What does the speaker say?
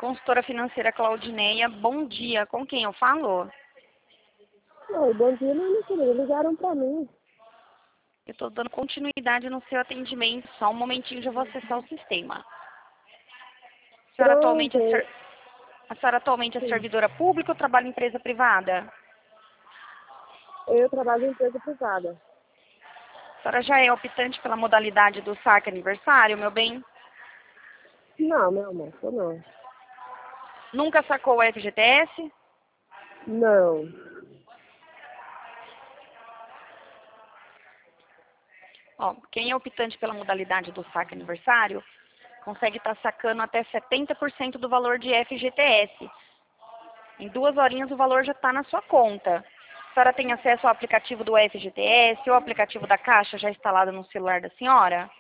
consultora financeira Claudineia. Bom dia, com quem eu falo? Oi, bom dia, minha querida. Ligaram pra mim. Eu estou dando continuidade no seu atendimento, só um momentinho já vou acessar o sistema. Pronto. A senhora atualmente é Sim. servidora pública ou trabalha em empresa privada? Eu trabalho em empresa privada. A senhora já é optante pela modalidade do saque aniversário, meu bem? Não, meu amor, eu não. Nunca sacou o FGTS? Não. Ó, quem é optante pela modalidade do saque aniversário consegue estar sacando até 70% do valor de FGTS. Em 2 horinhas o valor já está na sua conta. A senhora tem acesso ao aplicativo do FGTS ou ao aplicativo da Caixa já instalado no celular da senhora?